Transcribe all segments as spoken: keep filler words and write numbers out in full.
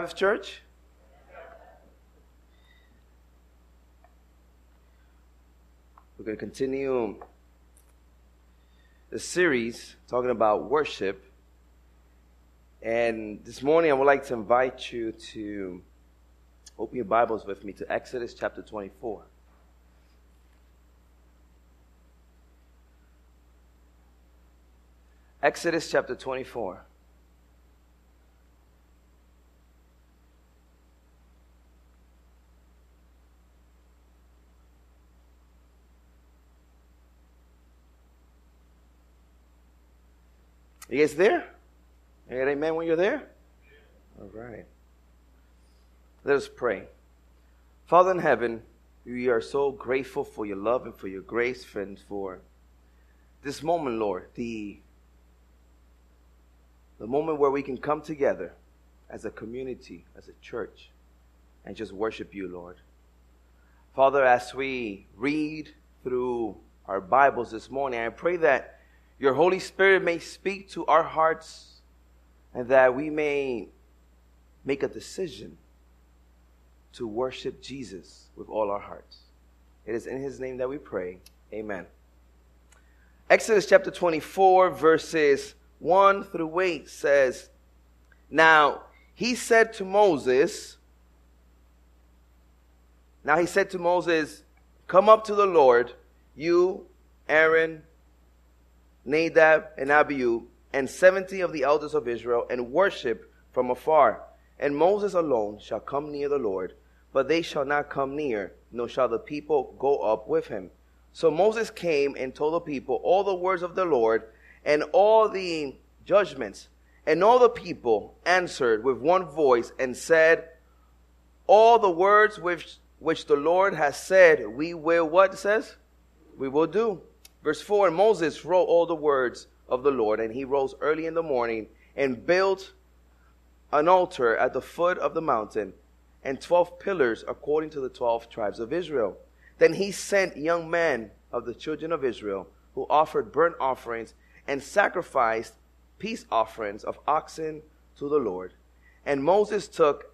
Church. We're going to continue the series talking about worship. And this morning I would like to invite you to open your Bibles with me to Exodus chapter twenty-four. Exodus chapter twenty-four. You guys there? You got amen when you're there? All right. Let us pray. Father in heaven, we are so grateful for your love and for your grace, and for this moment, Lord, the, the moment where we can come together as a community, as a church, and just worship you, Lord. Father, as we read through our Bibles this morning, I pray that your Holy Spirit may speak to our hearts and that we may make a decision to worship Jesus with all our hearts. It is in his name that we pray. Amen. Exodus chapter twenty-four, verses one through eight says, Now he said to Moses, Now he said to Moses, Come up to the Lord, you, Aaron, Nadab and Abihu, and seventy of the elders of Israel, and worship from afar. And Moses alone shall come near the Lord, but they shall not come near, nor shall the people go up with him. So Moses came and told the people all the words of the Lord, and all the judgments. And all the people answered with one voice, and said, All the words which, which the Lord has said, we will, what it says? We will do. Verse four, and Moses wrote all the words of the Lord, and he rose early in the morning and built an altar at the foot of the mountain, and twelve pillars according to the twelve tribes of Israel. Then he sent young men of the children of Israel, who offered burnt offerings and sacrificed peace offerings of oxen to the Lord. And Moses took,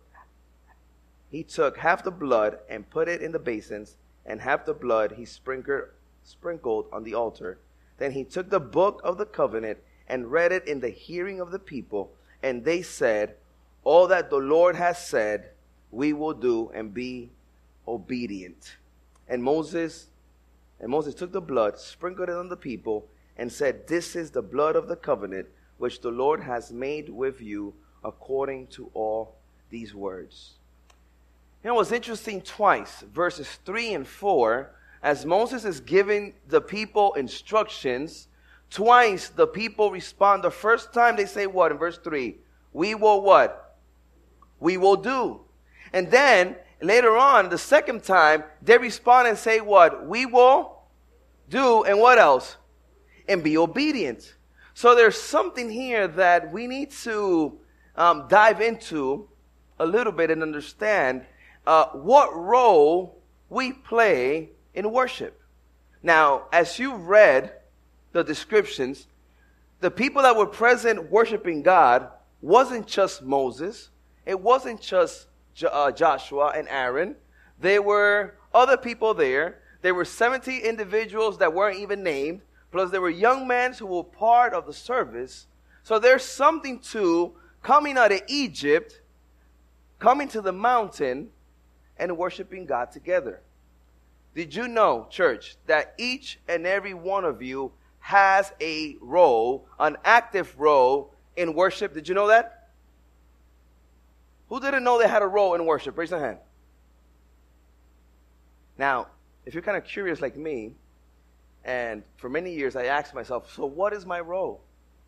he took half the blood and put it in the basins, and half the blood he sprinkled sprinkled on the altar. Then he took the book of the covenant and read it in the hearing of the people. And they said, All that the Lord has said, we will do, and be obedient. And Moses, and Moses took the blood, sprinkled it on the people, and said, This is the blood of the covenant, which the Lord has made with you according to all these words. You know what's interesting, twice, verses three and four, as Moses is giving the people instructions, twice the people respond. The first time they say what? In verse three, we will what? We will do. And then later on, the second time, they respond and say what? We will do. And what else? And be obedient. So there's something here that we need to um, dive into a little bit and understand uh, what role we play in worship. Now, as you read the descriptions, the people that were present worshiping God wasn't just Moses. It wasn't just Jo- uh, Joshua and Aaron. There were other people there. There were seventy individuals that weren't even named. Plus there were young men who were part of the service. So there's something to coming out of Egypt, coming to the mountain, and worshiping God together. Did you know, church, that each and every one of you has a role, an active role in worship? Did you know that? Who didn't know they had a role in worship? Raise your hand. Now, if you're kind of curious like me, and for many years I asked myself, so what is my role?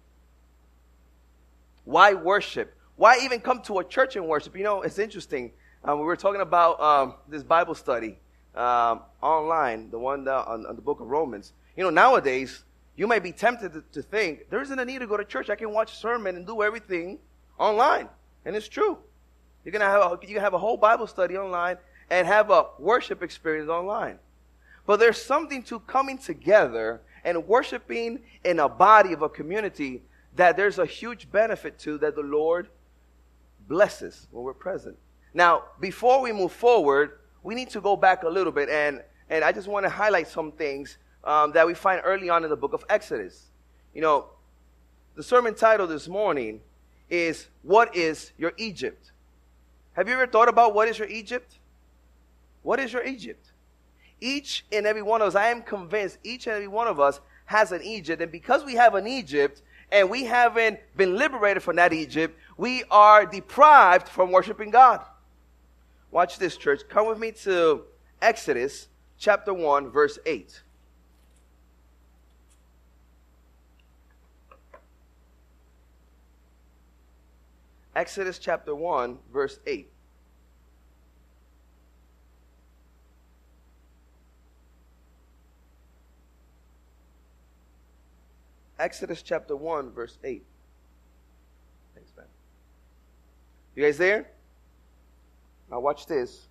Why worship? Why even come to a church and worship? You know, it's interesting. Um, we were talking about um, this Bible study Um, online, the one that, on, on the book of Romans. You know, nowadays, you may be tempted to, to think, there isn't a need to go to church. I can watch sermon and do everything online. And it's true. You're going to have a, you can have a whole Bible study online and have a worship experience online. But there's something to coming together and worshiping in a body of a community that there's a huge benefit to, that the Lord blesses when we're present. Now, before we move forward, we need to go back a little bit, and, and I just want to highlight some things um, that we find early on in the book of Exodus. You know, the sermon title this morning is, What is Your Egypt? Have you ever thought about what is your Egypt? What is your Egypt? Each and every one of us, I am convinced, each and every one of us has an Egypt. And because we have an Egypt and we haven't been liberated from that Egypt, we are deprived from worshiping God. Watch this, church. Come with me to Exodus chapter one, verse eight. Exodus chapter one, verse eight. Exodus chapter one, verse eight. Thanks, man. You guys there? Now watch this.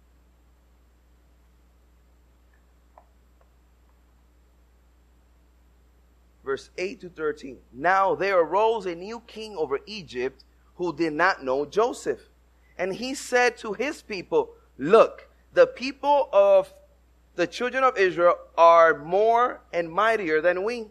Verse eight to thirteen. Now there arose a new king over Egypt who did not know Joseph. And he said to his people, Look, the people of the children of Israel are more and mightier than we.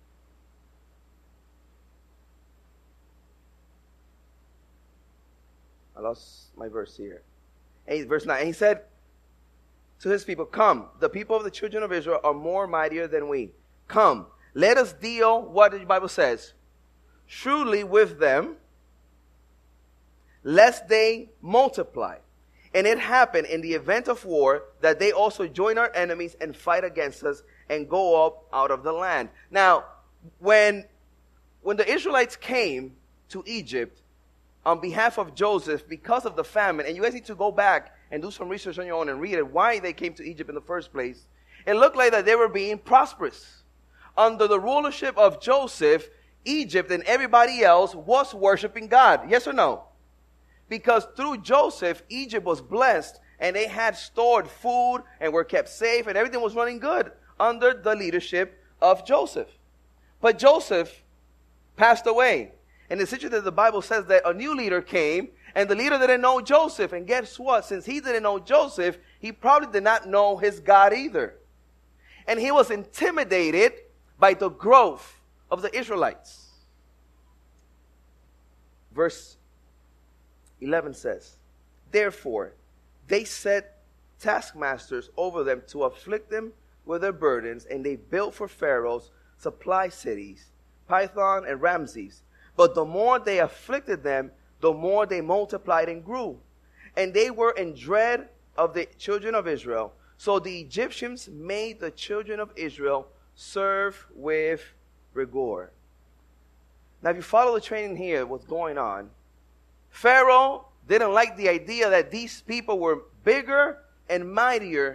I lost my verse here. And verse nine. And he said to his people, Come, the people of the children of Israel are more mightier than we. Come, let us deal, what the Bible says, shrewdly with them, lest they multiply. And it happened in the event of war that they also join our enemies and fight against us and go up out of the land. Now, when, when the Israelites came to Egypt on behalf of Joseph because of the famine, and you guys need to go back and do some research on your own and read it, why they came to Egypt in the first place, it looked like that they were being prosperous. Under the rulership of Joseph, Egypt and everybody else was worshiping God. Yes or no? Because through Joseph, Egypt was blessed and they had stored food and were kept safe and everything was running good under the leadership of Joseph. But Joseph passed away. And the situation that the Bible says that a new leader came and the leader didn't know Joseph. And guess what? Since he didn't know Joseph, he probably did not know his God either. And he was intimidated by the growth of the Israelites. Verse eleven says, Therefore, they set taskmasters over them to afflict them with their burdens, and they built for Pharaoh's supply cities, Pithom and Ramses. But the more they afflicted them, the more they multiplied and grew. And they were in dread of the children of Israel. So the Egyptians made the children of Israel serve with rigor. Now, if you follow the training here, what's going on, Pharaoh didn't like the idea that these people were bigger and mightier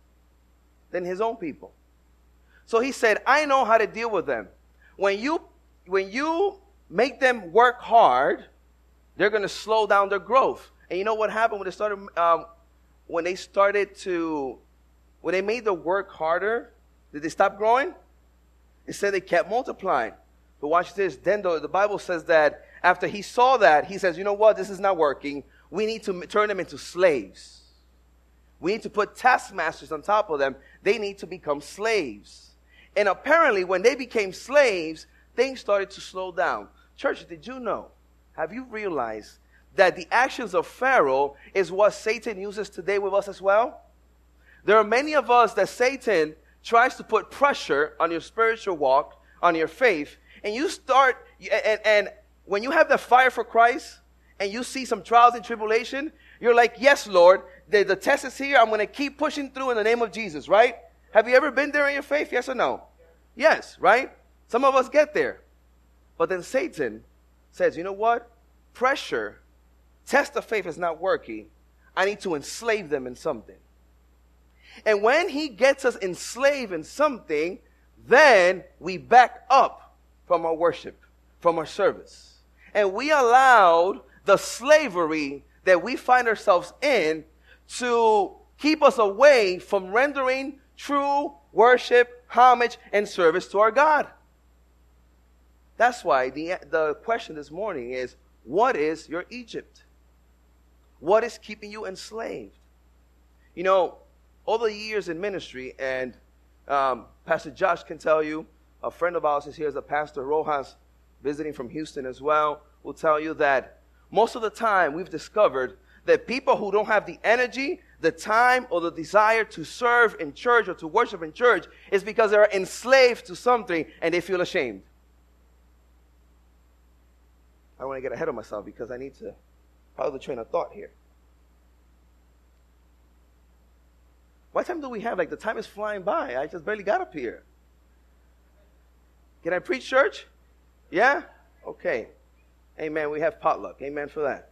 than his own people. So he said, I know how to deal with them. When you, when you make them work hard, they're going to slow down their growth. And you know what happened when they started, um, when they started to, when they made the work harder, did they stop growing? Instead, they kept multiplying. But watch this. Then the, the Bible says that after he saw that, he says, you know what? This is not working. We need to turn them into slaves. We need to put taskmasters on top of them. They need to become slaves. And apparently, when they became slaves, things started to slow down. Church, did you know? Have you realized that the actions of Pharaoh is what Satan uses today with us as well? There are many of us that Satan tries to put pressure on your spiritual walk, on your faith, and you start, and, and when you have the fire for Christ, and you see some trials and tribulation, you're like, yes, Lord, the, the test is here, I'm going to keep pushing through in the name of Jesus, right? Have you ever been there in your faith, yes or no? Yes, right? Some of us get there. But then Satan says, you know what? Pressure, test of faith is not working. I need to enslave them in something. And when he gets us enslaved in something, then we back up from our worship, from our service. And we allowed the slavery that we find ourselves in to keep us away from rendering true worship, homage, and service to our God. That's why the, the question this morning is, what is your Egypt? What is keeping you enslaved? You know, all the years in ministry, and um, Pastor Josh can tell you, a friend of ours is here as a pastor, Rojas, visiting from Houston as well, will tell you that most of the time we've discovered that people who don't have the energy, the time, or the desire to serve in church or to worship in church is because they're enslaved to something and they feel ashamed. I don't want to get ahead of myself because I need to follow the train of thought here. What time do we have? Like, the time is flying by. I just barely got up here. Can I preach, church? Yeah? Okay. Amen. We have potluck. Amen for that.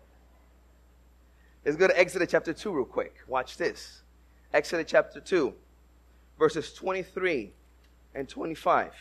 Let's go to Exodus chapter two real quick. Watch this. Exodus chapter two, verses twenty-three and twenty-five.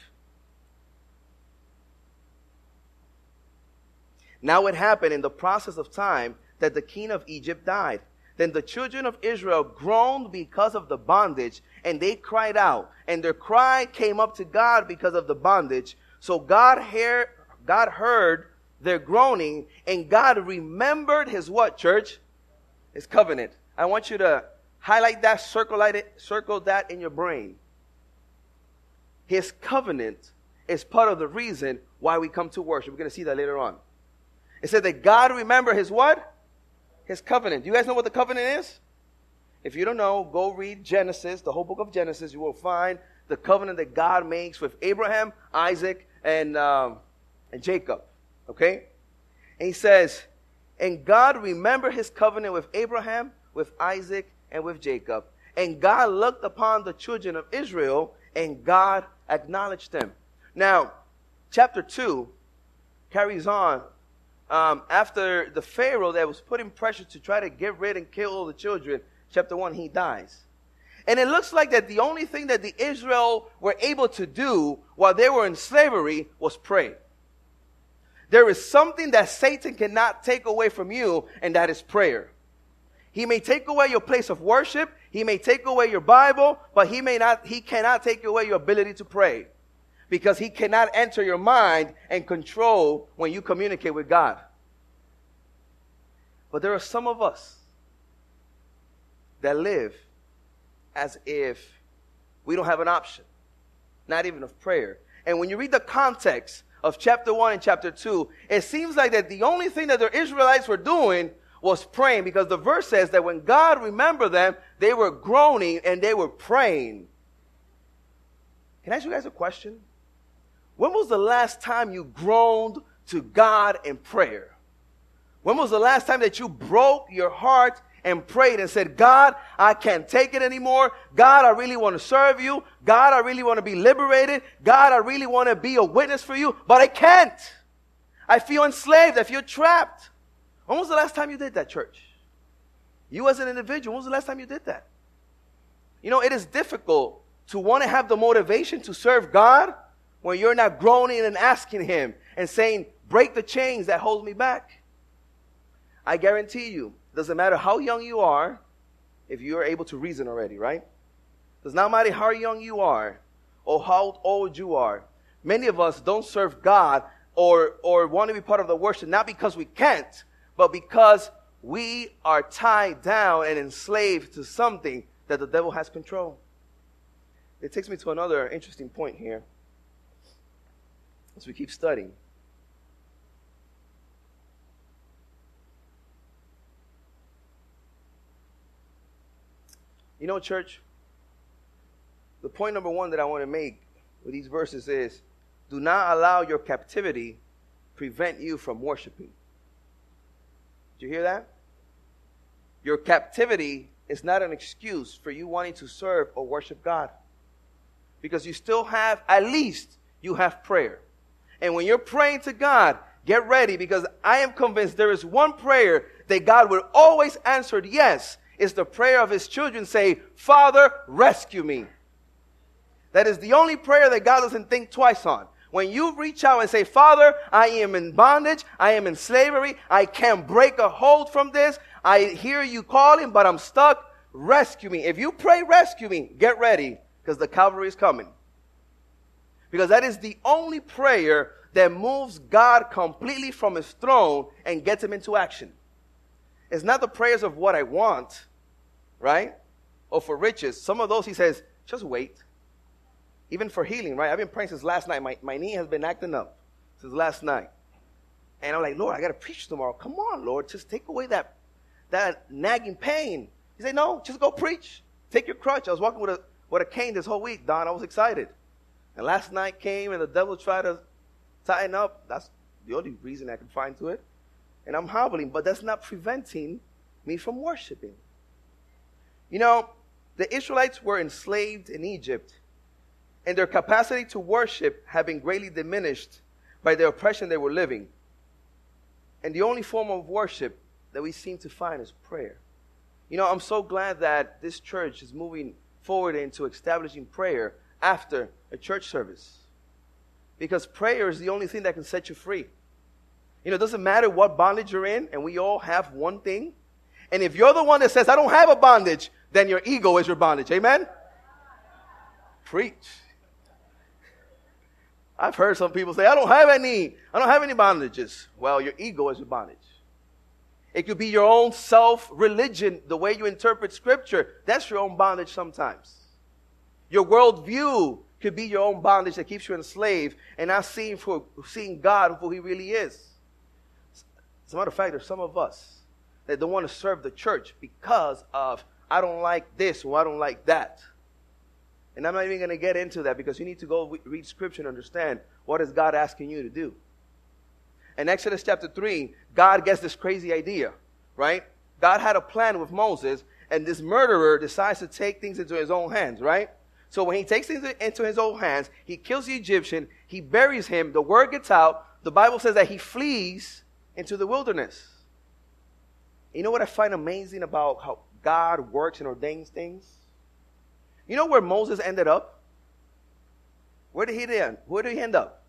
Now it happened in the process of time that the king of Egypt died. Then the children of Israel groaned because of the bondage, and they cried out. And their cry came up to God because of the bondage. So God, hear, God heard their groaning, and God remembered his what, church? His covenant. I want you to highlight that, circle it, circle that in your brain. His covenant is part of the reason why we come to worship. We're going to see that later on. It said that God remembered his what? His covenant. Do you guys know what the covenant is? If you don't know, go read Genesis, the whole book of Genesis. You will find the covenant that God makes with Abraham, Isaac, and, um, and Jacob. Okay? And he says, and God remembered his covenant with Abraham, with Isaac, and with Jacob. And God looked upon the children of Israel, and God acknowledged them. Now, chapter two carries on. Um, after the Pharaoh that was putting pressure to try to get rid and kill all the children, chapter one, he dies. And it looks like that the only thing that the Israel were able to do while they were in slavery was pray. There is something that Satan cannot take away from you, and that is prayer. He may take away your place of worship, he may take away your Bible, but he may not, he cannot take away your ability to pray. Because he cannot enter your mind and control when you communicate with God. But there are some of us that live as if we don't have an option, not even of prayer. And when you read the context of chapter one and chapter two, it seems like that the only thing that the Israelites were doing was praying, because the verse says that when God remembered them, they were groaning and they were praying. Can I ask you guys a question? When was the last time you groaned to God in prayer? When was the last time that you broke your heart and prayed and said, God, I can't take it anymore. God, I really want to serve you. God, I really want to be liberated. God, I really want to be a witness for you, but I can't. I feel enslaved. I feel trapped. When was the last time you did that, church? You as an individual, when was the last time you did that? You know, it is difficult to want to have the motivation to serve God when you're not groaning and asking him and saying, break the chains that hold me back. I guarantee you, doesn't matter how young you are, if you are able to reason already, right? Does not matter how young you are or how old you are. Many of us don't serve God or, or want to be part of the worship, not because we can't, but because we are tied down and enslaved to something that the devil has control. It takes me to another interesting point here as we keep studying. You know, church, the point number one that I want to make with these verses is, do not allow your captivity prevent you from worshiping. Did you hear that? Your captivity is not an excuse for you wanting to serve or worship God. Because you still have, at least, you have prayer. And when you're praying to God, get ready, because I am convinced there is one prayer that God will always answer yes. It's the prayer of his children say, Father, rescue me. That is the only prayer that God doesn't think twice on. When you reach out and say, Father, I am in bondage, I am in slavery, I can't break a hold from this, I hear you calling, but I'm stuck, rescue me. If you pray, rescue me, get ready, because the cavalry is coming. Because that is the only prayer that moves God completely from his throne and gets him into action. It's not the prayers of what I want, right? Or for riches. Some of those he says, just wait. Even for healing, right? I've been praying since last night. My, my knee has been acting up since last night. And I'm like, Lord, I got to preach tomorrow. Come on, Lord. Just take away that, that nagging pain. He said, no, just go preach. Take your crutch. I was walking with a, with a cane this whole week, Don. I was excited. And last night came and the devil tried to tighten up. That's the only reason I can find to it. And I'm hobbling, but that's not preventing me from worshiping. You know, the Israelites were enslaved in Egypt, and their capacity to worship had been greatly diminished by the oppression they were living. And the only form of worship that we seem to find is prayer. You know, I'm so glad that this church is moving forward into establishing prayer after a church service. Because prayer is the only thing that can set you free. You know, it doesn't matter what bondage you're in, and we all have one thing. And if you're the one that says, I don't have a bondage, then your ego is your bondage. Amen? Preach. I've heard some people say, I don't have any, I don't have any bondages. Well, your ego is your bondage. It could be your own self-religion, the way you interpret Scripture. That's your own bondage sometimes. Your worldview could be your own bondage that keeps you enslaved and not seeing, for, seeing God for who He really is. As a matter of fact, there's some of us that don't want to serve the church because of, I don't like this or I don't like that. And I'm not even going to get into that because you need to go read Scripture and understand what is God asking you to do. In Exodus chapter three, God gets this crazy idea, right? God had a plan with Moses, and this murderer decides to take things into his own hands, right? So when he takes things into his own hands, he kills the Egyptian, he buries him, the word gets out, the Bible says that he flees into the wilderness. You know what I find amazing about how God works and ordains things? You know where Moses ended up? Where did he end? Where did he end up?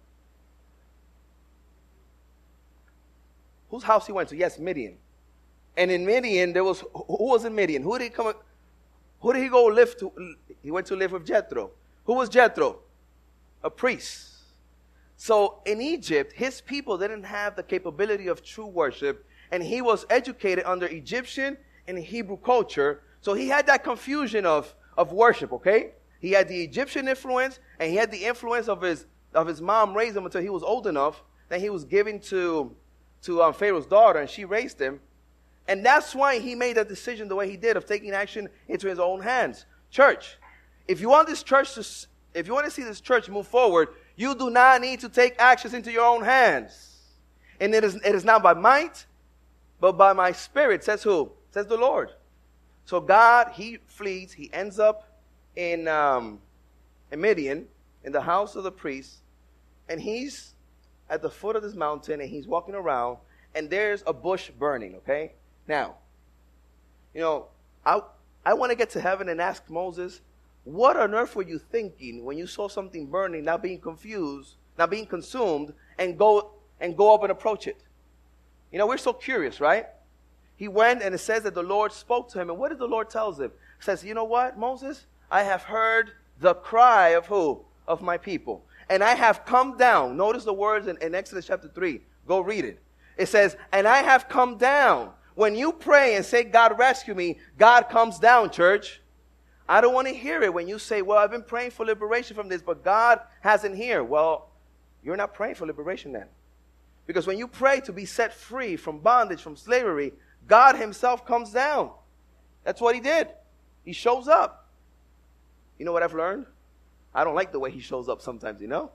Whose house he went to? Yes, Midian. And in Midian, there was, who was in Midian? Who did he come, who did he go live to? He went to live with Jethro. Who was Jethro? A priest. So in Egypt, his people didn't have the capability of true worship, and he was educated under Egyptian and Hebrew culture, so he had that confusion of, of worship, okay? He had the Egyptian influence, and he had the influence of his of his mom raised him until he was old enough. Then he was given to, to um, Pharaoh's daughter, and she raised him. And that's why he made that decision the way he did of taking action into his own hands. Church, if you want this church to, if you want to see this church move forward, you do not need to take actions into your own hands. And it is, it is not by might, but by my spirit, says who? Says the Lord. So God, he flees, he ends up in, um, in Midian, in the house of the priest, and he's at the foot of this mountain, and he's walking around, and there's a bush burning, okay? Now, you know, I, I want to get to heaven and ask Moses, what on earth were you thinking when you saw something burning, not being confused, not being consumed, and go and go up and approach it? You know, we're so curious, right? He went, and it says that the Lord spoke to him. And what did the Lord tell him? He says, you know what, Moses? I have heard the cry of who? Of my people. And I have come down. Notice the words in, in Exodus chapter three. Go read it. It says, and I have come down. When you pray and say, God rescue me, God comes down, church. I don't want to hear it when you say, well, I've been praying for liberation from this, but God hasn't here. Well, you're not praying for liberation then. Because when you pray to be set free from bondage, from slavery, God himself comes down. That's what he did. He shows up. You know what I've learned? I don't like the way he shows up sometimes, you know?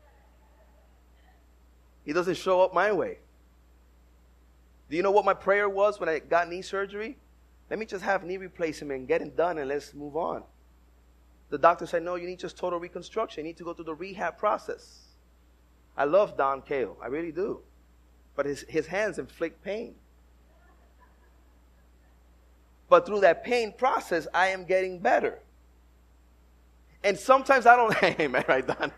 He doesn't show up my way. Do you know what my prayer was when I got knee surgery? Let me just have knee replacement and get it done and let's move on. The doctor said, no, you need just total reconstruction. You need to go through the rehab process. I love Don Cale. I really do. But his, his hands inflict pain. But through that pain process, I am getting better. And sometimes I don't, amen, right, Don?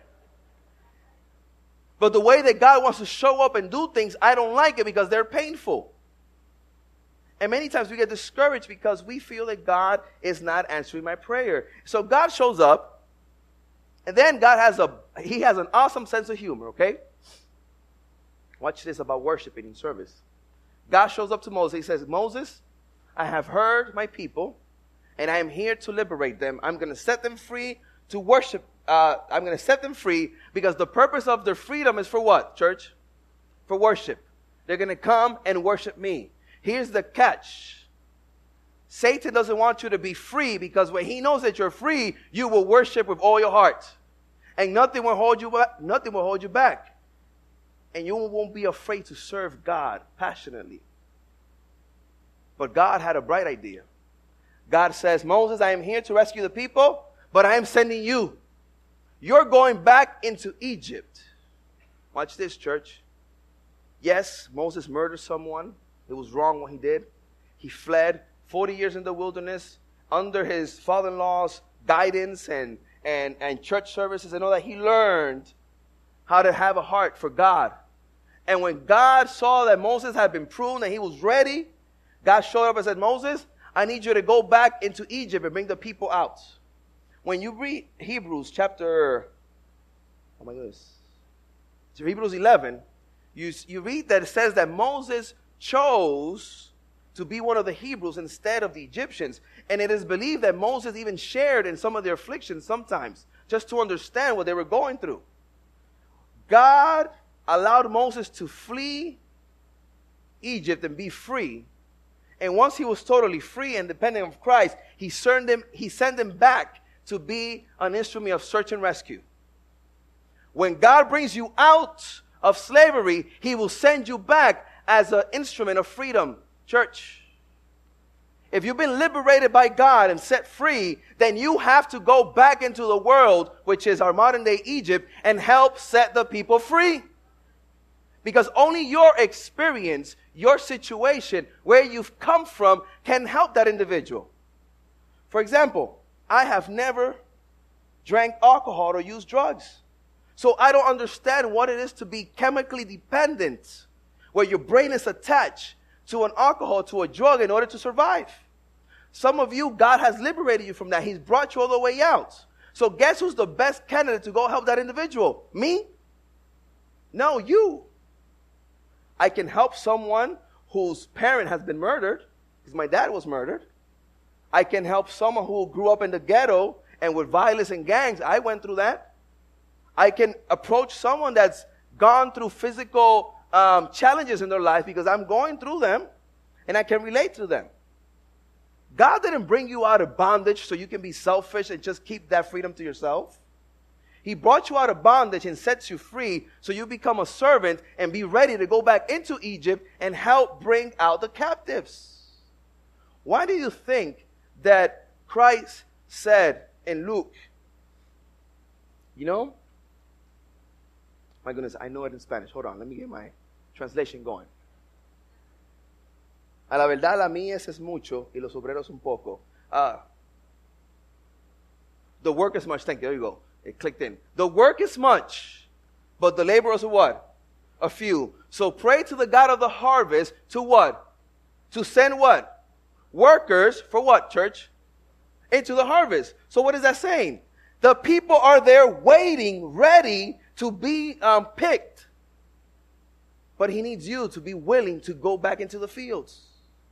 But the way that God wants to show up and do things, I don't like it because they're painful. And many times we get discouraged because we feel that God is not answering my prayer. So God shows up, and then God has a, he has an awesome sense of humor, okay? Watch this about worshiping in service. God shows up to Moses. He says, Moses, I have heard my people, and I am here to liberate them. I'm going to set them free to worship. Uh, I'm going to set them free because the purpose of their freedom is for what, church? For worship. They're going to come and worship me. Here's the catch. Satan doesn't want you to be free because when he knows that you're free, you will worship with all your heart. And nothing will hold you back. Nothing will hold you back. And you won't be afraid to serve God passionately. But God had a bright idea. God says, Moses, I am here to rescue the people, but I am sending you. You're going back into Egypt. Watch this, church. Yes, Moses murdered someone. It was wrong what he did. He fled forty years in the wilderness under his father-in-law's guidance and, and, and church services and all that. He learned how to have a heart for God. And when God saw that Moses had been pruned and he was ready, God showed up and said, Moses, I need you to go back into Egypt and bring the people out. When you read Hebrews chapter, oh my goodness, Hebrews eleven, you, you read that it says that Moses chose to be one of the Hebrews instead of the Egyptians. And it is believed that Moses even shared in some of their afflictions sometimes, just to understand what they were going through. God allowed Moses to flee Egypt and be free. And once he was totally free and dependent of Christ, he sent him, he sent him back to be an instrument of search and rescue. When God brings you out of slavery, he will send you back as an instrument of freedom. Church, if you've been liberated by God and set free, then you have to go back into the world, which is our modern day Egypt, and help set the people free. Because only your experience, your situation, where you've come from, can help that individual. For example, I have never drank alcohol or used drugs. So I don't understand what it is to be chemically dependent, where your brain is attached to an alcohol, to a drug in order to survive. Some of you, God has liberated you from that. He's brought you all the way out. So guess who's the best candidate to go help that individual? Me? No, you. I can help someone whose parent has been murdered, because my dad was murdered. I can help someone who grew up in the ghetto and with violence and gangs. I went through that. I can approach someone that's gone through physical um, challenges in their life because I'm going through them, and I can relate to them. God didn't bring you out of bondage so you can be selfish and just keep that freedom to yourself. He brought you out of bondage and sets you free so you become a servant and be ready to go back into Egypt and help bring out the captives. Why do you think that Christ said in Luke, you know, my goodness, I know it in Spanish. Hold on, let me get my translation going. A la verdad, la mies es mucho y los obreros un poco. Uh, the work is much. Thank you. There you go. It clicked in. The work is much, but the laborers are what? A few. So pray to the God of the harvest to what? To send what? Workers for what, church? Into the harvest. So what is that saying? The people are there waiting, ready to be um, picked. But he needs you to be willing to go back into the fields.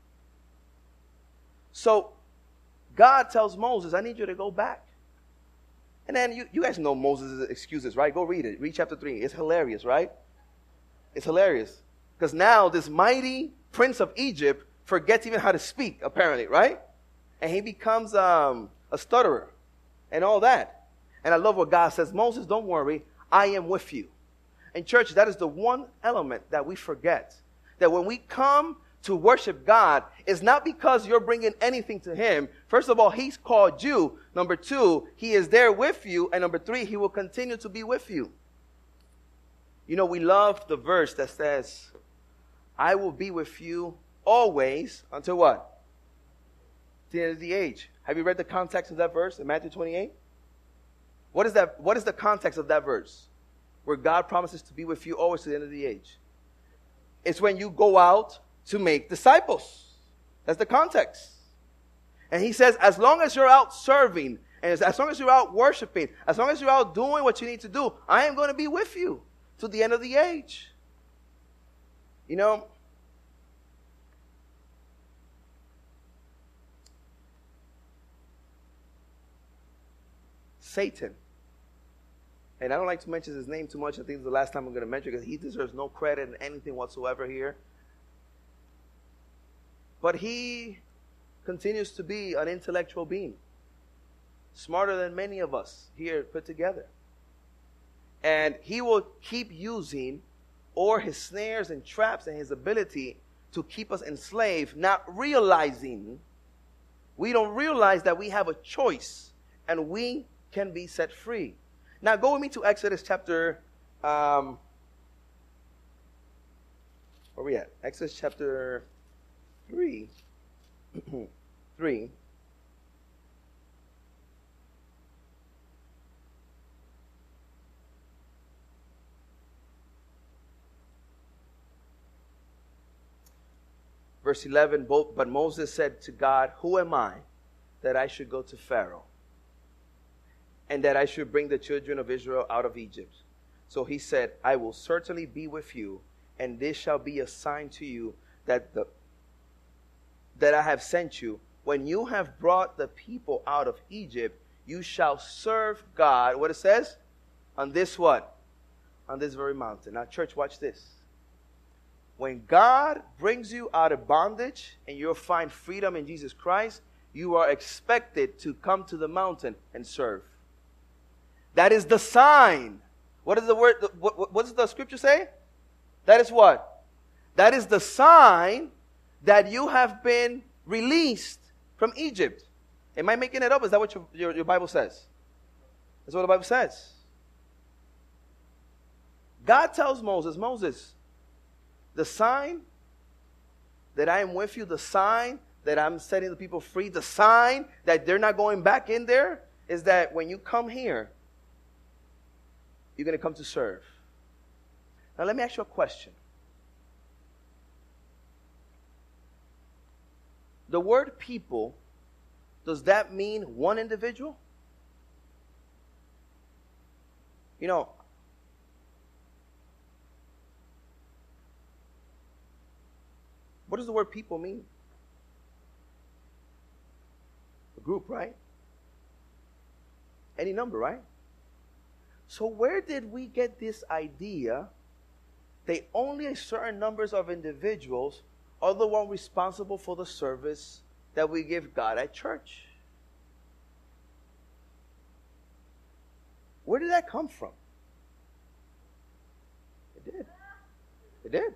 So God tells Moses, I need you to go back. And then you, you guys know Moses' excuses, right? Go read it. Read chapter three. It's hilarious, right? It's hilarious. Because now this mighty prince of Egypt forgets even how to speak, apparently, right? And he becomes um, a stutterer and all that. And I love what God says. Moses, don't worry. I am with you. And church, that is the one element that we forget. That when we come to worship God, it's not because you're bringing anything to him. First of all, he's called you. Number two, he is there with you. And number three, he will continue to be with you. You know, we love the verse that says, I will be with you always until what? The end of the age. Have you read the context of that verse in Matthew twenty-eight? What is that? What is the context of that verse? Where God promises to be with you always to the end of the age. It's when you go out to make disciples. That's the context. And he says, as long as you're out serving, and as long as you're out worshiping, as long as you're out doing what you need to do, I am going to be with you to the end of the age. You know, Satan. And I don't like to mention his name too much. I think it's the last time I'm going to mention it because he deserves no credit in anything whatsoever here. But he continues to be an intellectual being. Smarter than many of us here put together. And he will keep using or his snares and traps and his ability to keep us enslaved, not realizing, we don't realize that we have a choice and we can be set free. Now go with me to Exodus chapter, um, where are we at? Exodus chapter three. three. Verse eleven, but Moses said to God, who am I that I should go to Pharaoh and that I should bring the children of Israel out of Egypt? So he said, I will certainly be with you, and this shall be a sign to you that the that I have sent you. When you have brought the people out of Egypt, you shall serve God. What it says? On this what? On this very mountain. Now, church, watch this. When God brings you out of bondage and you'll find freedom in Jesus Christ, you are expected to come to the mountain and serve. That is the sign. What is the word? What, what does the scripture say? That is what? That is the sign that you have been released from Egypt. Am I making it up? Is that what your, your, your Bible says? That's what the Bible says. God tells Moses, Moses, the sign that I am with you, the sign that I'm setting the people free, the sign that they're not going back in there, is that when you come here, you're going to come to serve. Now let me ask you a question. The word people, does that mean one individual? You know, what does the word people mean? A group, right? Any number, right? So where did we get this idea that only a certain numbers of individuals are the one responsible for the service that we give God at church? Where did that come from? It did. It did.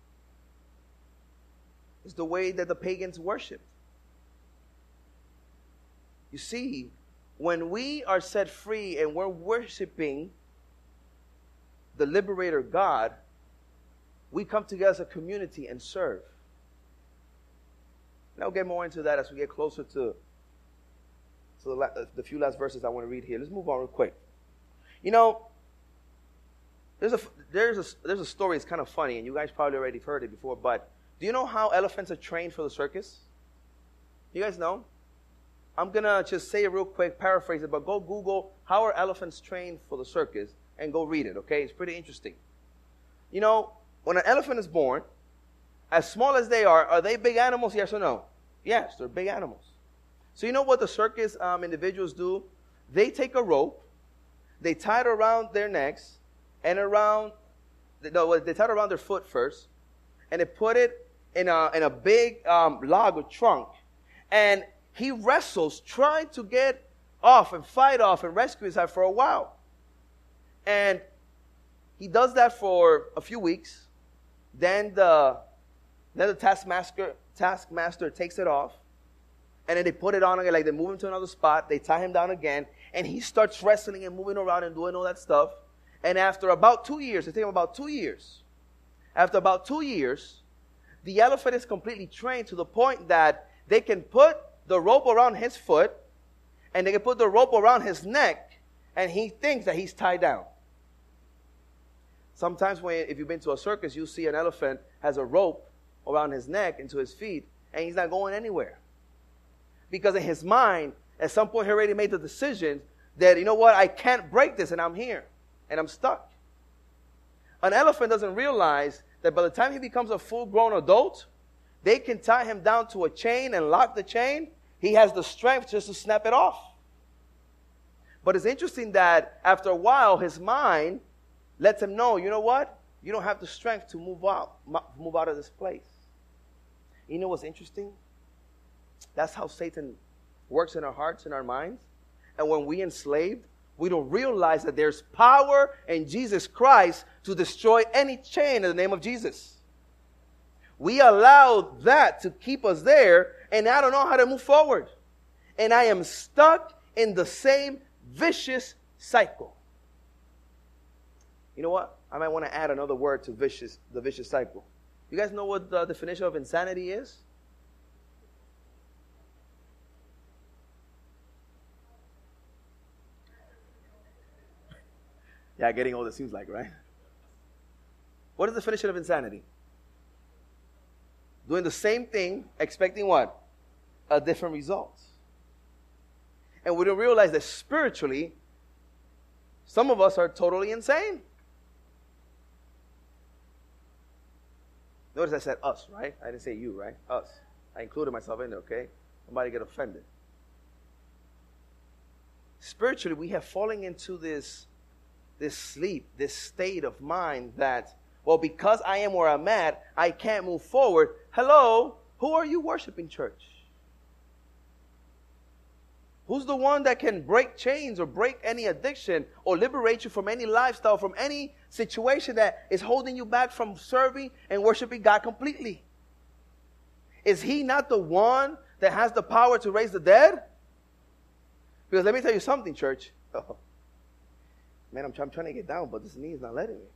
It's the way that the pagans worshiped. You see, when we are set free and we're worshiping the liberator God, we come together as a community and serve. And I'll get more into that as we get closer to, to the, la- the few last verses I want to read here. Let's move on real quick. You know, there's a, there's a, there's a story, it's kind of funny, and you guys probably already heard it before, but do you know how elephants are trained for the circus? You guys know? I'm going to just say it real quick, paraphrase it, but go Google how are elephants trained for the circus and go read it, okay? It's pretty interesting. You know, when an elephant is born, as small as they are, are they big animals, yes or no? Yes, they're big animals. So you know what the circus um, individuals do? They take a rope, they tie it around their necks, and around, no, they tie it around their foot first, and they put it in a, in a big um, log or trunk, and he wrestles, trying to get off and fight off and rescue his life for a while. And he does that for a few weeks. Then the then the taskmaster taskmaster takes it off, and then they put it on again, like they move him to another spot. They tie him down again, and he starts wrestling and moving around and doing all that stuff. And after about two years, it takes him about two years. After about two years, the elephant is completely trained to the point that they can put the rope around his foot, and they can put the rope around his neck, and he thinks that he's tied down. Sometimes when, if you've been to a circus, you see an elephant has a rope around his neck and to his feet, and he's not going anywhere. Because in his mind, at some point he already made the decision that, you know what, I can't break this, and I'm here, and I'm stuck. An elephant doesn't realize that by the time he becomes a full-grown adult, they can tie him down to a chain and lock the chain. He has the strength just to snap it off. But it's interesting that after a while, his mind lets him know, you know what? You don't have the strength to move out, move out of this place. You know what's interesting? That's how Satan works in our hearts and our minds. And when we enslaved, we don't realize that there's power in Jesus Christ to destroy any chain in the name of Jesus. We allow that to keep us there, and I don't know how to move forward. And I am stuck in the same vicious cycle. You know what? I might want to add another word to vicious, the vicious cycle. You guys know what the definition of insanity is? Yeah, getting older seems like, right? What is the definition of insanity? Doing the same thing, expecting what? A different result. And we don't realize that spiritually, some of us are totally insane. Notice I said us, right? I didn't say you, right? Us. I included myself in there, okay? Somebody get offended. Spiritually, we have fallen into this, this sleep, this state of mind that, well, because I am where I'm at, I can't move forward. Hello? Who are you worshiping, church? Who's the one that can break chains or break any addiction or liberate you from any lifestyle, from any situation that is holding you back from serving and worshiping God completely? Is he not the one that has the power to raise the dead? Because let me tell you something, church. Oh, man, I'm, I'm trying to get down, but this knee is not letting me.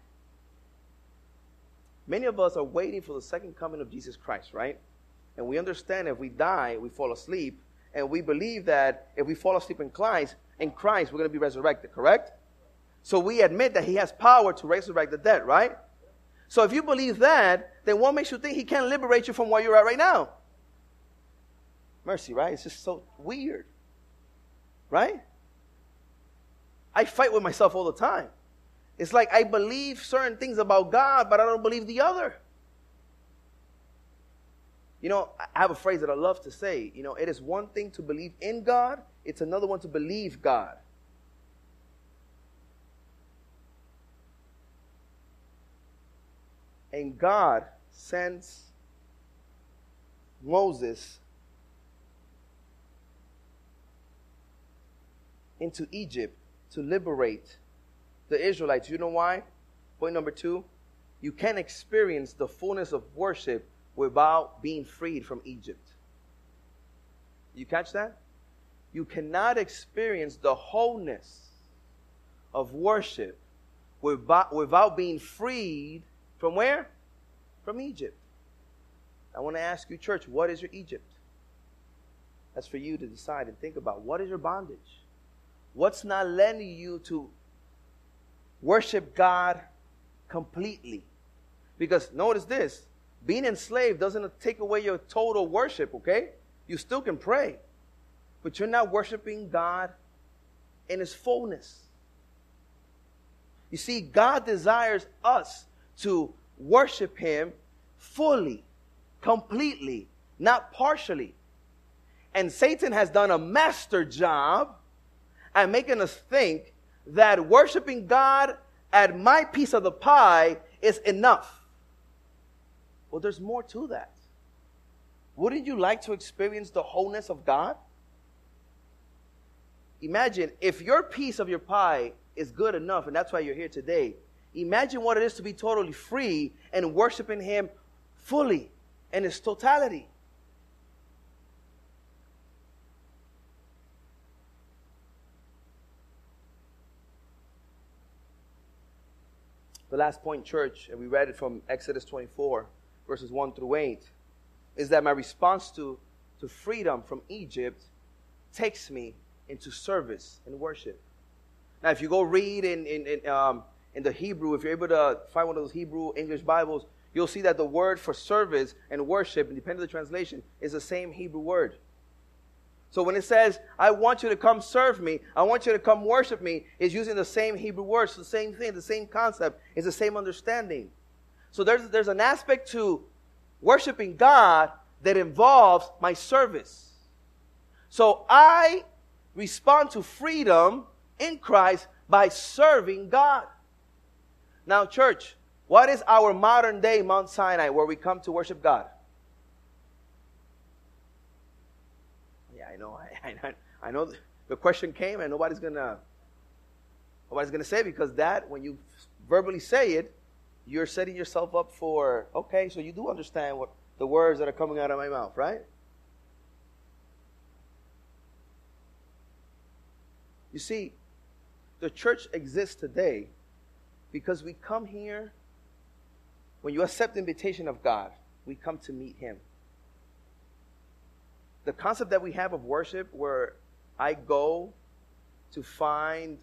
Many of us are waiting for the second coming of Jesus Christ, right? And we understand if we die, we fall asleep. And we believe that if we fall asleep in Christ, in Christ, we're going to be resurrected, correct? So we admit that he has power to resurrect the dead, right? So if you believe that, then what makes you think he can't liberate you from where you're at right now? Mercy, right? It's just so weird, right? I fight with myself all the time. It's like I believe certain things about God, but I don't believe the other. You know, I have a phrase that I love to say. You know, it is one thing to believe in God. It's another one to believe God. And God sends Moses into Egypt to liberate the Israelites. You know why? Point number two, you can't experience the fullness of worship without being freed from Egypt. You catch that? You cannot experience the wholeness of worship without, without being freed from where? From Egypt. I want to ask you, church, what is your Egypt? That's for you to decide and think about. What is your bondage? What's not letting you to worship God completely? Because notice this. Being enslaved doesn't take away your total worship, okay? You still can pray. But you're not worshiping God in his fullness. You see, God desires us to worship him fully, completely, not partially. And Satan has done a master job at making us think that worshiping God at my piece of the pie is enough. Well, there's more to that. Wouldn't you like to experience the wholeness of God? Imagine if your piece of your pie is good enough, and that's why you're here today. Imagine what it is to be totally free and worshiping him fully in his totality. The last point, church, and we read it from Exodus twenty-four, verses one through eight, is that my response to, to freedom from Egypt takes me into service and worship. Now, if you go read in, in, in, um, in the Hebrew, if you're able to find one of those Hebrew English Bibles, you'll see that the word for service and worship, depending on the translation, is the same Hebrew word. So when it says, I want you to come serve me, I want you to come worship me, it's using the same Hebrew words, the same thing, the same concept, it's the same understanding. So there's, there's an aspect to worshiping God that involves my service. So I respond to freedom in Christ by serving God. Now, church, what is our modern day Mount Sinai where we come to worship God? Yeah, I know. I, I, I know the question came and nobody's gonna nobody's gonna say it, because that, when you verbally say it, you're setting yourself up for, okay, so you do understand what the words that are coming out of my mouth, right? You see, the church exists today because we come here, when you accept the invitation of God, we come to meet Him. The concept that we have of worship, where I go to find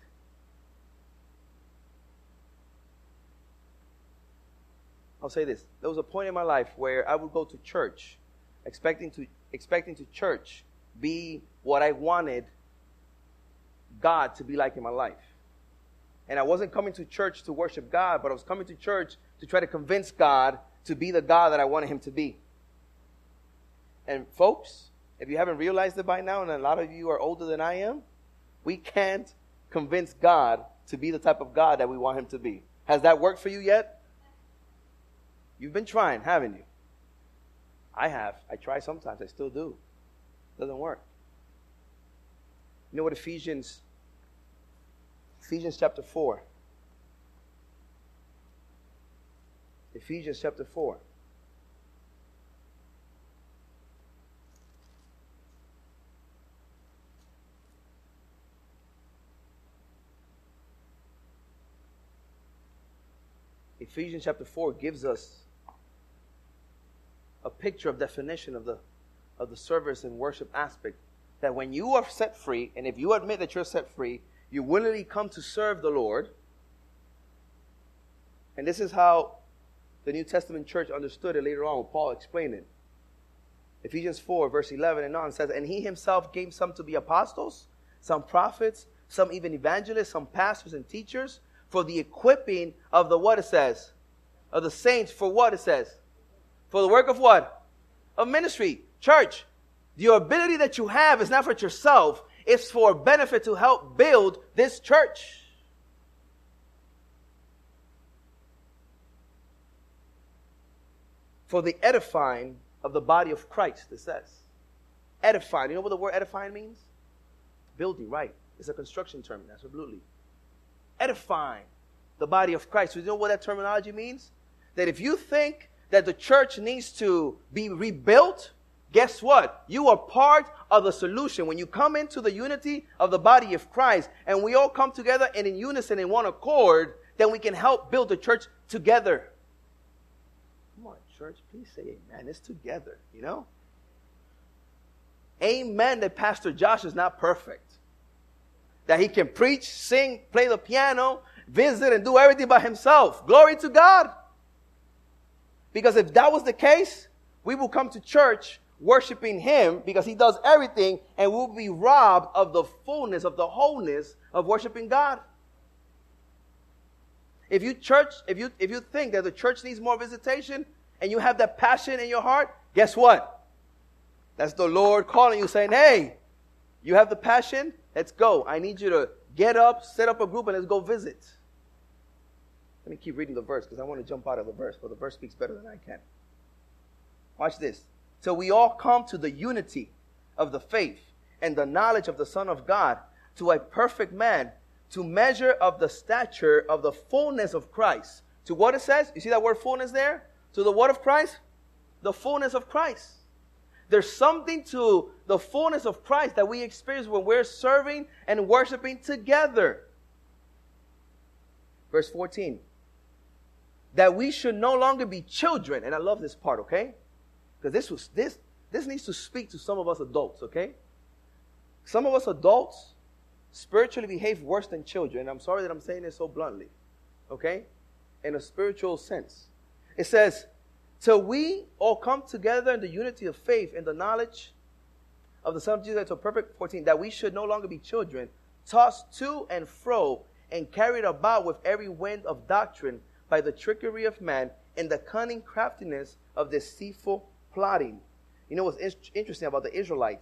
I'll say this. There was a point in my life where I would go to church expecting to expecting to church be what I wanted God to be like in my life. And I wasn't coming to church to worship God, but I was coming to church to try to convince God to be the God that I wanted Him to be. And folks, if you haven't realized it by now, and a lot of you are older than I am, we can't convince God to be the type of God that we want Him to be. Has that worked for you yet? You've been trying, haven't you? I have. I try sometimes. I still do. It doesn't work. You know what Ephesians, Ephesians chapter four. Ephesians chapter four. Ephesians chapter four gives us a picture of definition of the of the service and worship aspect. That when you are set free, and if you admit that you're set free, you willingly come to serve the Lord. And this is how the New Testament church understood it later on when Paul explained it. Ephesians four, verse eleven and on says, "And He Himself gave some to be apostles, some prophets, some even evangelists, some pastors and teachers, for the equipping of the," what it says? Of the saints, for what it says? For the work of what? Of ministry. Church, the ability that you have is not for yourself. It's for benefit to help build this church. For the edifying of the body of Christ, it says. Edifying. You know what the word edifying means? Building, right. It's a construction term. Absolutely. Edifying the body of Christ. So you know what that terminology means? That if you think that the church needs to be rebuilt, guess what? You are part of the solution. When you come into the unity of the body of Christ, and we all come together and in unison, in one accord, then we can help build the church together. Come on, church, please say amen. It's together, you know? Amen that Pastor Josh is not perfect. That he can preach, sing, play the piano, visit, and do everything by himself. Glory to God. Because if that was the case, we will come to church worshiping Him because He does everything, and we'll be robbed of the fullness, of the wholeness of worshiping God. If you church, if you if you think that the church needs more visitation and you have that passion in your heart, guess what? That's the Lord calling you, saying, "Hey, you have the passion? Let's go. I need you to get up, set up a group, and let's go visit." Let me keep reading the verse because I want to jump out of the verse, but the verse speaks better than I can. Watch this. "So we all come to the unity of the faith and the knowledge of the Son of God, to a perfect man, to measure of the stature of the fullness of Christ." To what it says? You see that word fullness there? To the what of Christ? The fullness of Christ. There's something to the fullness of Christ that we experience when we're serving and worshiping together. Verse fourteen. That we should no longer be children. And I love this part, okay? Because this was this this needs to speak to some of us adults, okay? Some of us adults spiritually behave worse than children. I'm sorry that I'm saying this so bluntly, okay? In a spiritual sense. It says, "Till we all come together in the unity of faith and the knowledge of the Son of Jesus to a perfect," fourteen, "that we should no longer be children, tossed to and fro and carried about with every wind of doctrine by the trickery of man and the cunning craftiness of deceitful plotting." You know what's interesting about the Israelites?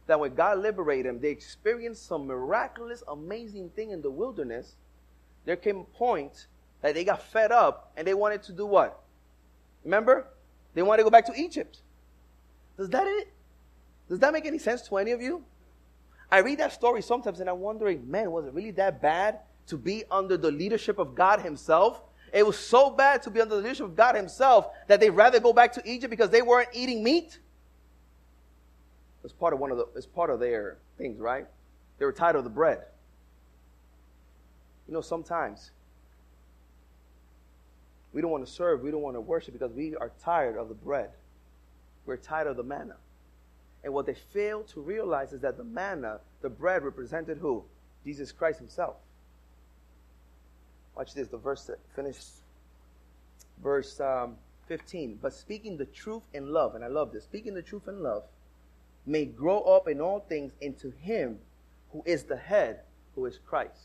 that when God liberated them, they experienced some miraculous, amazing thing in the wilderness. There came a point that they got fed up and they wanted to do what? Remember? They wanted to go back to Egypt. Does that it? Does that make any sense to any of you? I read that story sometimes and I'm wondering, man, was it really that bad to be under the leadership of God himself? It was so bad to be under the leadership of God himself that they'd rather go back to Egypt because they weren't eating meat? It's part of one of the, it's part of their things, right? They were tired of the bread. You know, sometimes we don't want to serve, we don't want to worship because we are tired of the bread. We're tired of the manna. And what they fail to realize is that the manna, the bread, represented who? Jesus Christ himself. Watch this, the verse that finished, verse um, fifteen. But speaking the truth in love, and I love this, speaking the truth in love, may grow up in all things into him who is the head, who is Christ.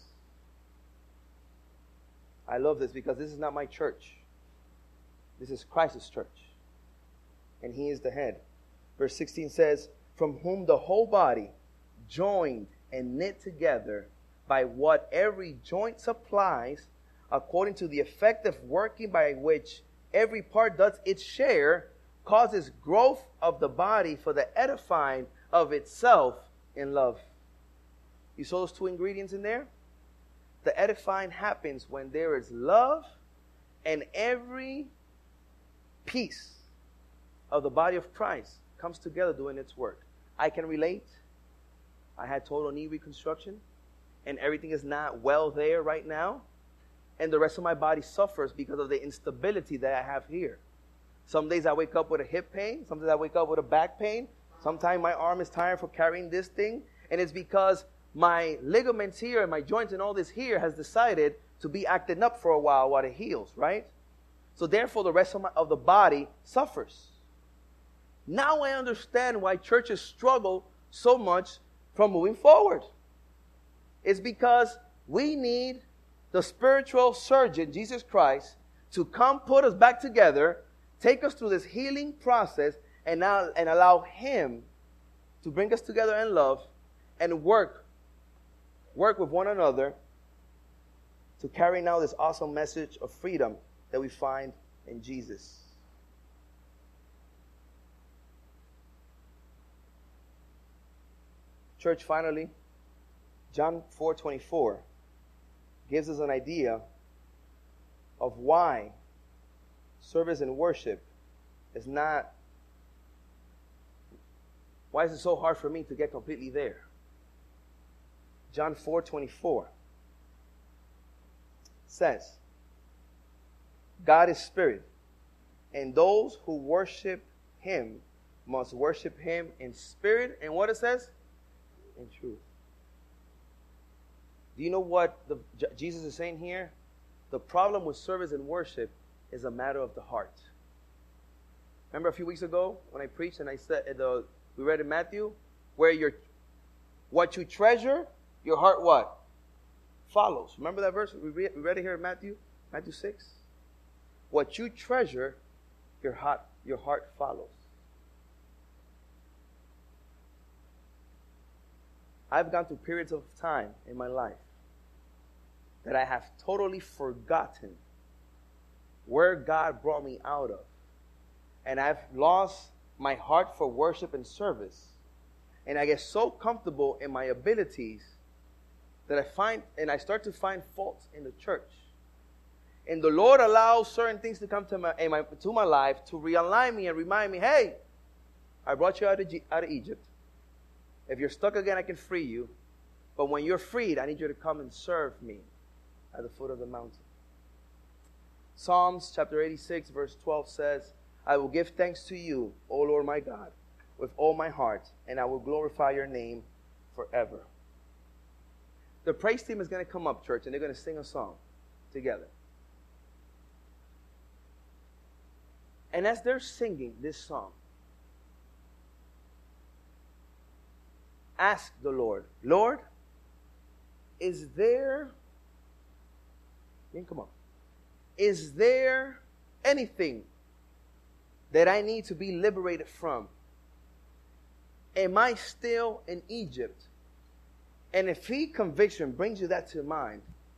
I love this because this is not my church. This is Christ's church. And he is the head. Verse sixteen says, from whom the whole body, joined and knit together by what every joint supplies, according to the effective working by which every part does its share, causes growth of the body for the edifying of itself in love. You saw those two ingredients in there? The edifying happens when there is love and every piece of the body of Christ comes together doing its work. I can relate. I had total knee reconstruction and everything is not well there right now. And the rest of my body suffers because of the instability that I have here. Some days I wake up with a hip pain. Some days I wake up with a back pain. Sometimes my arm is tired for carrying this thing. And it's because my ligaments here and my joints and all this here has decided to be acting up for a while while it heals, right? So therefore the rest of, my, of the body suffers. Now I understand why churches struggle so much from moving forward. It's because we need the spiritual surgeon, Jesus Christ, to come put us back together, take us through this healing process, and now and allow him to bring us together in love and work, work with one another to carry now this awesome message of freedom that we find in Jesus. Church, finally, John four twenty-four gives us an idea of why service and worship is not, why is it so hard for me to get completely there? John four twenty-four says, God is spirit, and those who worship him must worship him in spirit, and what it says? In truth. Do you know what the, Jesus is saying here? The problem with service and worship is a matter of the heart. Remember a few weeks ago when I preached and I said, the, we read in Matthew, where your what you treasure, your heart what? Follows. Remember that verse? We read, we read it here in Matthew, Matthew six. What you treasure, your heart, your heart follows. I've gone through periods of time in my life that I have totally forgotten where God brought me out of. And I've lost my heart for worship and service. And I get so comfortable in my abilities that I find, and I start to find faults in the church. And the Lord allows certain things to come to my, in my, to my life to realign me and remind me, hey, I brought you out of, out of Egypt. If you're stuck again, I can free you. But when you're freed, I need you to come and serve me at the foot of the mountain. Psalms chapter eighty-six, verse twelve says, I will give thanks to you, O Lord my God, with all my heart, and I will glorify your name forever. The praise team is going to come up, church, and they're going to sing a song together. And as they're singing this song, ask the Lord, Lord, is there, come on, is there anything that I need to be liberated from am I still in Egypt? And if he convicts you and brings you that to mind,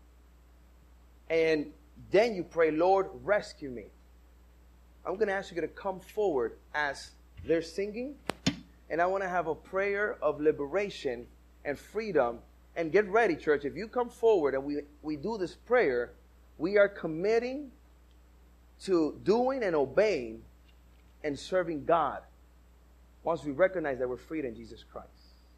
and then you pray, Lord, rescue me, I'm going to ask you to come forward as they're singing. And I want to have a prayer of liberation and freedom. And get ready, church. If you come forward and we, we do this prayer, we are committing to doing and obeying and serving God once we recognize that we're freed in Jesus Christ.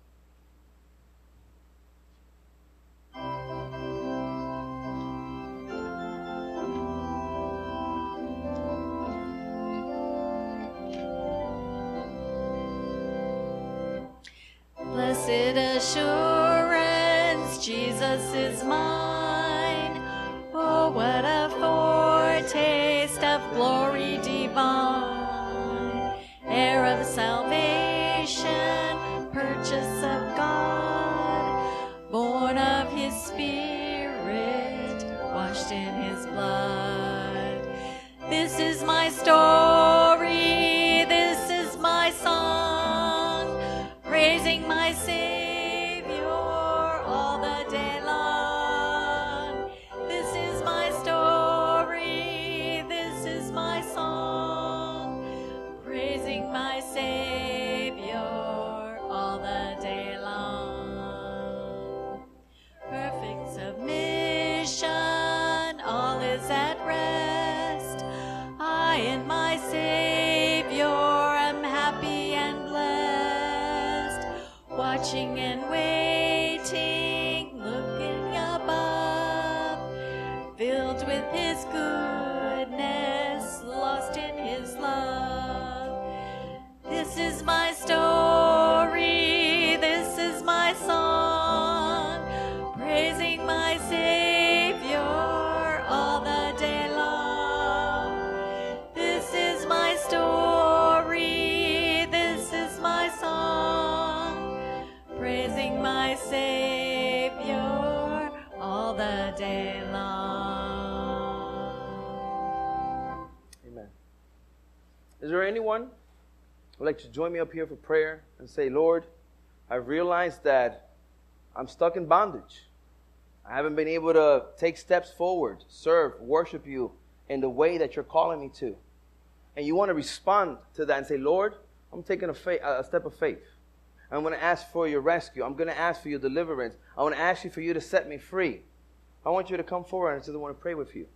Blessed assurance, Jesus is mine. Oh, what a foretaste of glory divine. Heir of salvation, purchase of God, born of his Spirit, washed in his blood. This is my story, this is my song, praising my Savior all the day long. This is my story, this is my song, praising my Savior all the day long. Perfect submission, all is at rest. I and my Savior am happy and blessed, watching and waiting, looking above, filled with his goodness, lost in his love. This is my story, this is my song, praising my Savior all the day long. This is my story, this is my song, praising my Savior all the day long. Amen. Is there anyone who would like to join me up here for prayer and say, Lord, I've realized that I'm stuck in bondage. I haven't been able to take steps forward, serve, worship you in the way that you're calling me to. And you want to respond to that and say, Lord, I'm taking a, faith, a step of faith. I'm going to ask for your rescue. I'm going to ask for your deliverance. I want to ask you for you to set me free. I want you to come forward and I just want to pray with you.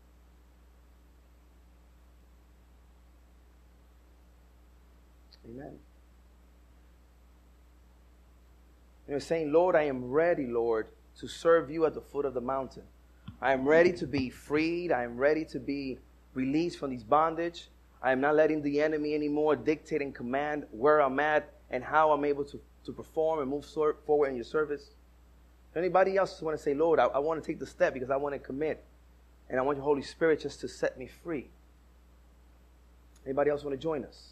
Amen. You're saying, Lord, I am ready, Lord, to serve you at the foot of the mountain. I am ready to be freed. I am ready to be released from these bondage. I am not letting the enemy anymore dictate and command where I'm at and how I'm able to, to perform and move so, forward in your service. Anybody else want to say, Lord, I, I want to take the step because I want to commit. And I want your Holy Spirit just to set me free. Anybody else want to join us?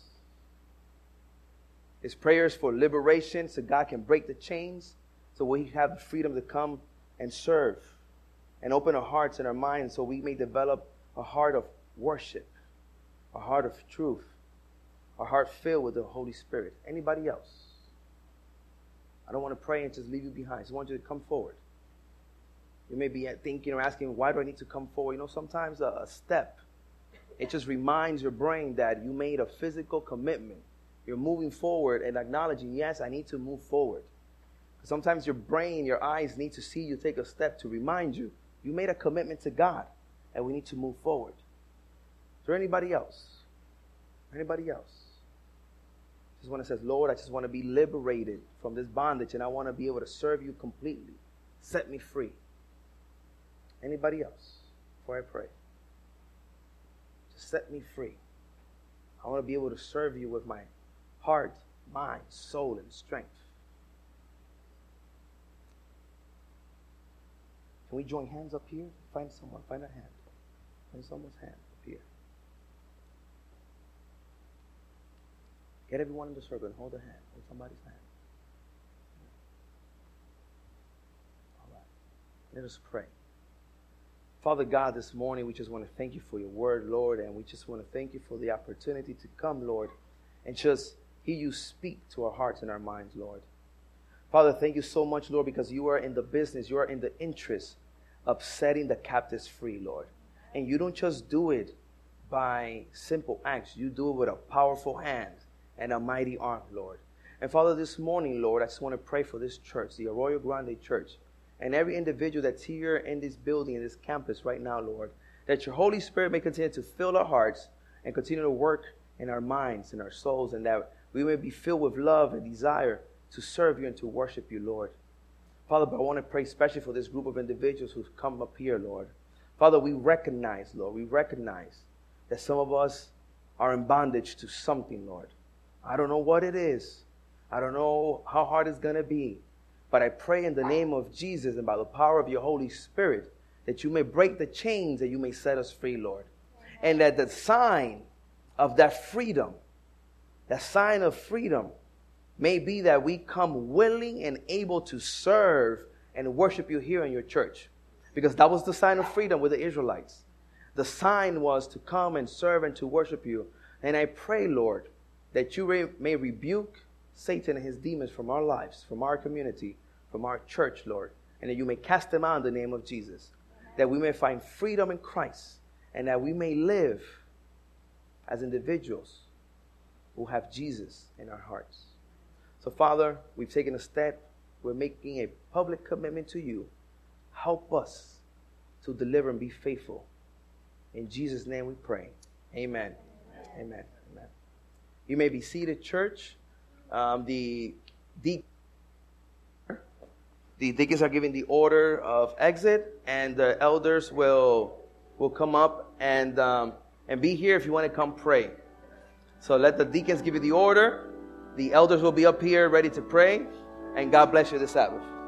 It's prayers for liberation so God can break the chains so we have the freedom to come and serve and open our hearts and our minds so we may develop a heart of worship, a heart of truth, a heart filled with the Holy Spirit. Anybody else? I don't want to pray and just leave you behind. I just want you to come forward. You may be thinking or asking, why do I need to come forward? You know, sometimes a, a step, it just reminds your brain that you made a physical commitment. You're moving forward and acknowledging, yes, I need to move forward. Sometimes your brain, your eyes need to see you take a step to remind you, you made a commitment to God and we need to move forward. Is there anybody else? Anybody else? Just want to say, Lord, I just want to be liberated from this bondage and I want to be able to serve you completely. Set me free. Anybody else? Before I pray. Just set me free. I want to be able to serve you with my heart, mind, soul, and strength. Can we join hands up here? Find someone. Find a hand. Find someone's hand up here. Get everyone in the circle and hold a hand. Hold somebody's hand. All right. Let us pray. Father God, this morning we just want to thank you for your word, Lord, and we just want to thank you for the opportunity to come, Lord, and just hear you speak to our hearts and our minds, Lord. Father, thank you so much, Lord, because you are in the business, you are in the interest of setting the captives free, Lord. And you don't just do it by simple acts. You do it with a powerful hand and a mighty arm, Lord. And Father, this morning, Lord, I just want to pray for this church, the Arroyo Grande Church, and every individual that's here in this building, in this campus right now, Lord, that your Holy Spirit may continue to fill our hearts and continue to work in our minds and our souls, and that we may be filled with love and desire to serve you and to worship you, Lord. Father, but I want to pray especially for this group of individuals who've come up here, Lord. Father, we recognize, Lord, we recognize that some of us are in bondage to something, Lord. I don't know what it is. I don't know how hard it's going to be. But I pray in the name of Jesus and by the power of your Holy Spirit that you may break the chains, that you may set us free, Lord. And that the sign of that freedom, that sign of freedom, may be that we come willing and able to serve and worship you here in your church. Because that was the sign of freedom with the Israelites. The sign was to come and serve and to worship you. And I pray, Lord, that you re- may rebuke Satan and his demons from our lives, from our community, from our church, Lord. And that you may cast them out in the name of Jesus. That we may find freedom in Christ. And that we may live as individuals who have Jesus in our hearts. So, Father, we've taken a step. We're making a public commitment to you. Help us to deliver and be faithful. In Jesus' name we pray. Amen. Amen. Amen. Amen. You may be seated, church. Um, the, the, the deacons are giving the order of exit, and the elders will, will come up and, um, and be here if you want to come pray. So let the deacons give you the order. The elders will be up here ready to pray. And God bless you this Sabbath.